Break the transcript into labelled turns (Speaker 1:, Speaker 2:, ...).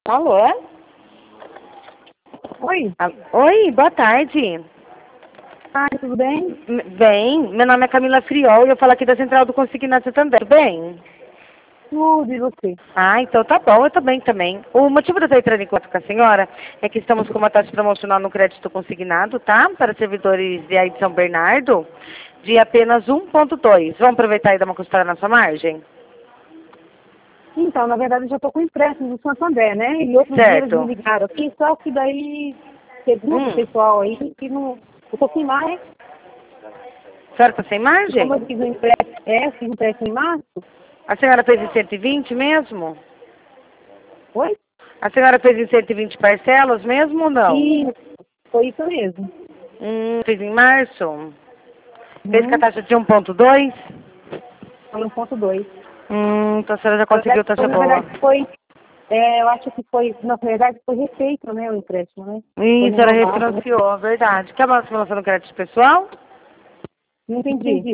Speaker 1: Alô?
Speaker 2: Oi.
Speaker 1: Oi, boa tarde.
Speaker 2: Tudo bem?
Speaker 1: Bem, meu nome é Camila Friol e eu falo aqui da Central do Consignado também. Tudo bem?
Speaker 2: Tudo, e você?
Speaker 1: Então tá bom, eu tô bem também. O motivo de eu estar entrando em contato com a senhora é que estamos com uma taxa promocional no crédito consignado, tá? Para servidores de aí de São Bernardo, de apenas 1,2. Vamos aproveitar e dar uma costada na sua margem?
Speaker 2: Então, na verdade, eu já estou com empréstimo do Santander, né? E outros dias eles
Speaker 1: Certo.
Speaker 2: me ligaram aqui, só que daí segundo o pessoal aí que não. Eu tô sem mais.
Speaker 1: A senhora tá sem
Speaker 2: E como
Speaker 1: margem?
Speaker 2: eu fiz um empréstimo, fiz um empréstimo em março.
Speaker 1: A senhora fez em 120 mesmo?
Speaker 2: Oi?
Speaker 1: A senhora fez em 120 parcelas mesmo ou não?
Speaker 2: E foi isso mesmo.
Speaker 1: Fez em março? Fez com a
Speaker 2: Uhum.
Speaker 1: taxa de 1,2?
Speaker 2: Foi 1,2.
Speaker 1: Então a senhora já conseguiu taxa
Speaker 2: Na
Speaker 1: boa.
Speaker 2: verdade, foi. Eu acho que foi. Na verdade, foi refeito, né? O empréstimo, né? Foi
Speaker 1: Isso, ela
Speaker 2: renovado, né?
Speaker 1: refinanciou, verdade. Quer mais informação no crédito pessoal?
Speaker 2: Não entendi.